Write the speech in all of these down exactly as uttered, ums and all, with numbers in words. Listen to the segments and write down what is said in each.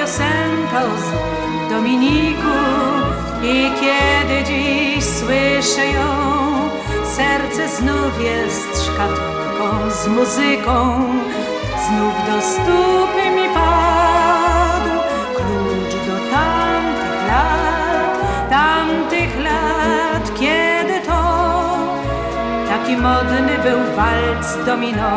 piosenka o złym Dominiku i kiedy dziś słyszę ją, serce znów jest szkatułką z muzyką. Znów do stóp mi padł klucz do tamtych lat, tamtych lat, kiedy to taki modny był walc domino.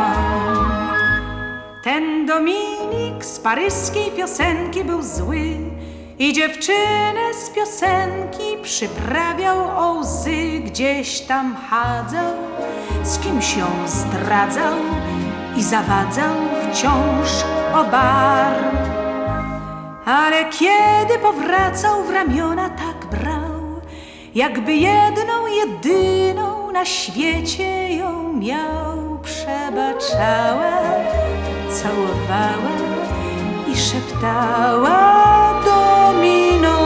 Ten Dominik z paryskiej piosenki był zły i dziewczynę z piosenki przyprawiał o łzy. Gdzieś tam chadzał, z kimś ją zdradzał i zawadzał wciąż o bar. Ale kiedy powracał, w ramiona tak brał, jakby jedną, jedyną na świecie ją miał. Przebaczała, całowała i szeptała: Domino,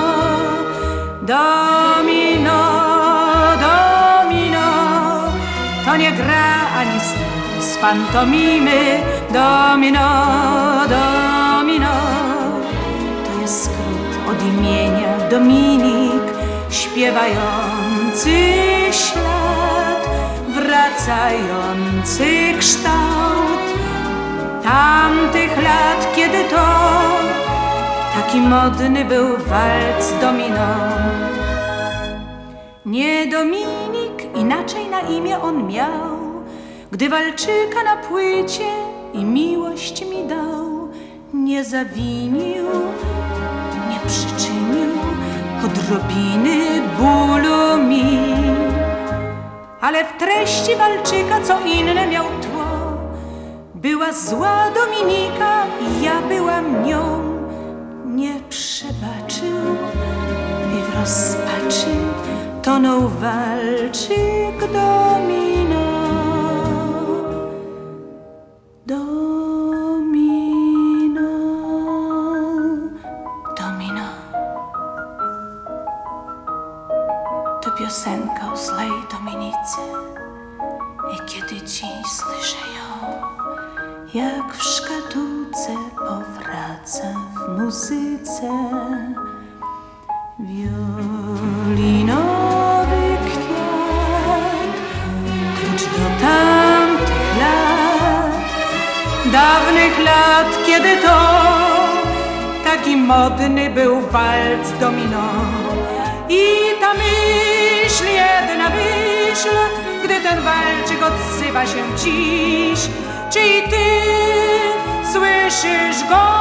domino, domino. To nie gra ani z pantomimy. Domino, domino. To jest skrót od imienia Dominik, śpiewający ślad, wracający kształt tamtych lat, kiedy to taki modny był walc domino. Nie Dominik, inaczej na imię on miał, gdy walczyka na płycie i miłość mi dał. Nie zawinił, nie przyczynił odrobiny bólu mi, ale w treści walczyka co inne miał tło. Była zła Dominika i ja byłam nią. Nie przebaczył i w rozpaczy tonął walczyk domino. Domino, domino. To piosenka o złej Dominice i kiedy dziś słyszę ją, jak w szkatułce powraca w muzyce wiolinowy kwiat, klucz do tamtych lat, dawnych lat, kiedy to taki modny był walc domino. I ta myśl, jedna myśl, gdy ten walczyk odzywa się dziś, czy i ty słyszysz go?